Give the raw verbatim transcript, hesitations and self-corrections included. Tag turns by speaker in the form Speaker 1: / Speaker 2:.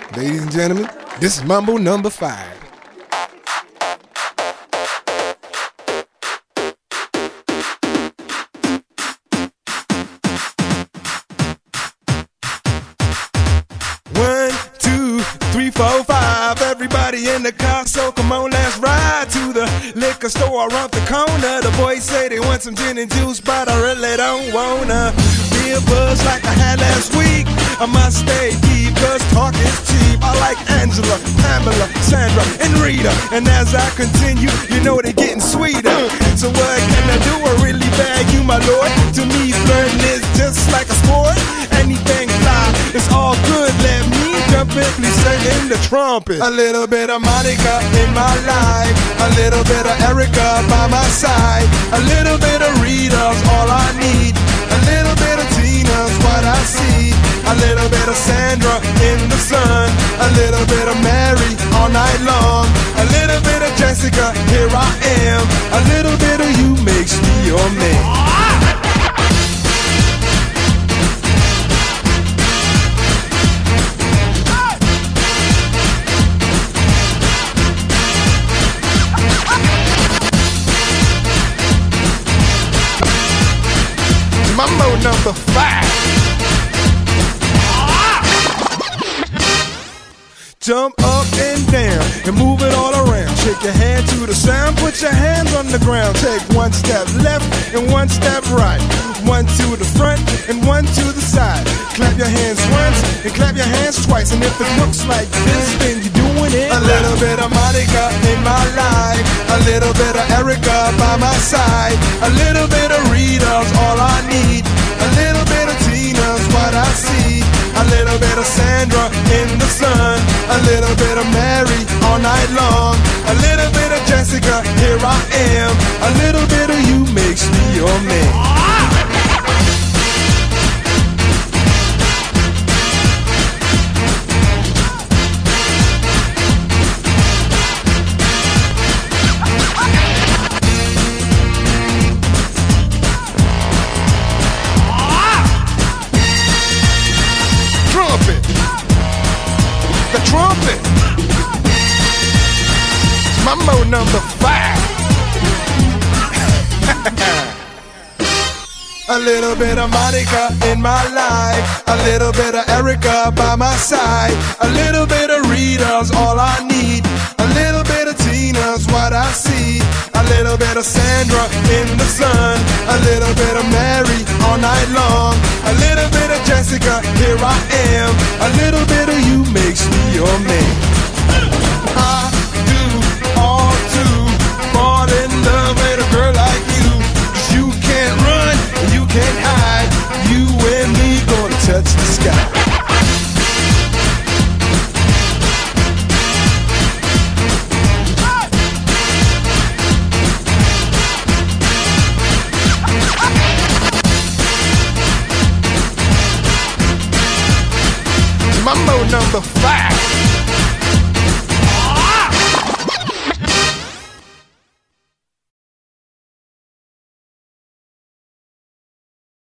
Speaker 1: Ladies and gentlemen, this is Mambo number five. One, two, three, four, five. Everybody in the car, so come on, let's ride to the liquor store around the corner. The boys say they want some gin and juice, but I really don't wanna be a buzz like I had last week. I must stay deep, cause talk is cheap. I like Angela, Pamela, Sandra, and Rita. And as I continue, you know they're getting sweeter. So what can I do? I really bag you, my lord. To me, flirting is just like a sport. Anything fly, it's all good. Let me jump in, please sing the trumpet. A little bit of Monica in my life, a little bit of Erica by my side, a little bit of Rita's all I need, a little bit of Tina's what I see, a little bit of Sandra in the sun, a little bit of Mary all night long, a little bit of Jessica, here I am, a little bit of you makes me your man. Mambo number five. Jump up and down and move it all around. Shake your hand to the sound, put your hands on the ground. Take one step left and one step right. One to the front and one to the side. Clap your hands once and clap your hands twice. And if it looks like this, then you're doing it. A little bit of Monica in my life, a little bit of Erica by my side, a little bit of Rita's all I need, a little bit of Tina's what I see, a little bit of Sandra in the sun, a little bit of Mary all night long, a little bit of Jessica, here I am, a little bit of you makes me your man. The trumpet. Mambo number five. A little bit of Monica in my life, a little bit of Erica by my side, a little bit of Rita's all I need, a little bit of Tina's what I see, a little bit of Sandra in the sun, a little bit of Mary all night long, a little bit of Jessica, here I am, a little bit of you makes me your man. I do all to fall in love with a girl like you, 'cause you can't run, you can't hide, you and me gonna touch the sky. Mambo number five.